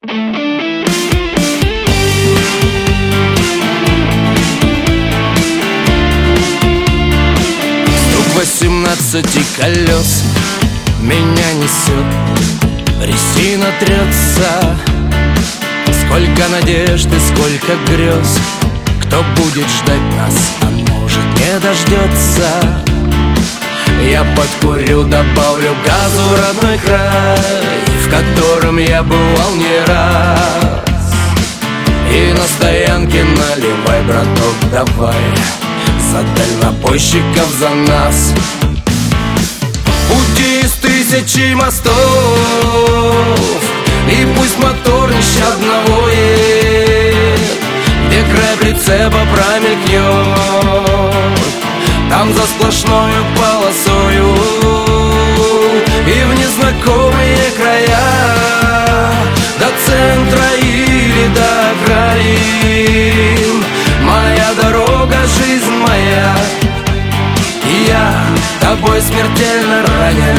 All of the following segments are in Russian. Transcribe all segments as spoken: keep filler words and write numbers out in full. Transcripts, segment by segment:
Восемнадцати колес меня несет, резина трется. Сколько надежд и сколько грез. Кто будет ждать нас, а может не дождется. Я подкурю, добавлю газу в родной край, в котором я бывал не раз. И на стоянке наливай, браток, давай, за дальнобойщиков, за нас. Пути из тысячи мостов, и пусть мотор нещадно воет, где край прицепа промелькнет, там за сплошною полосою. И в незнакомые края, до центра или до окраин, моя дорога, жизнь моя, и я тобой смертельно ранен.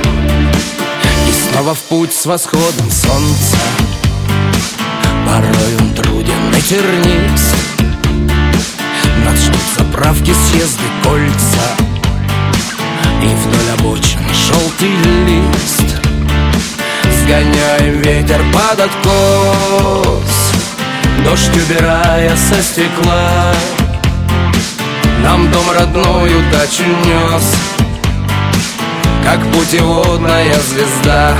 И снова в путь с восходом солнца, порой он труден и тернист. Нас ждут заправки, съезды, кольца, и вдоль обочин желтый лист. Сгоняем ветер под откос, дождь убирая со стекла. Нам дом родной удачу нес, как путеводная звезда.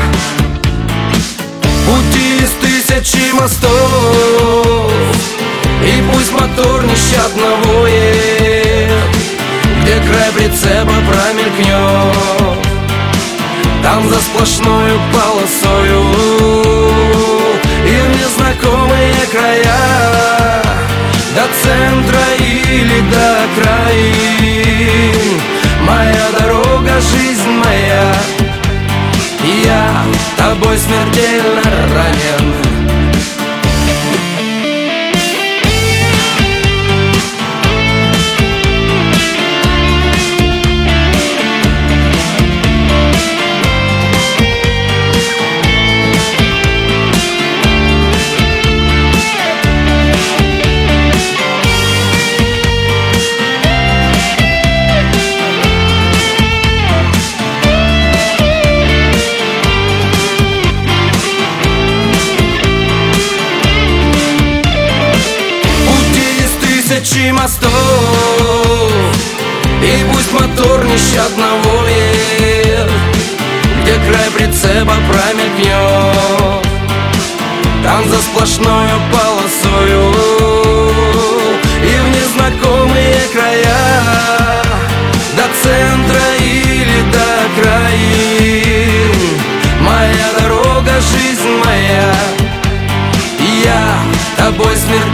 Пути из тысячи мостов, и пусть мотор нещадно воет, где край прицепа промелькнет, там за сплошною полосою. И в незнакомые края, до центра или до окраин, моя дорога, жизнь моя, и я тобой смертельно ранен. Тысячи мостов, и пусть мотор нещадно воет, где край прицепа промелькнет, там за сплошною полосою. И в незнакомые края, до центра или до окраин, моя дорога, жизнь моя, и я тобой смертельно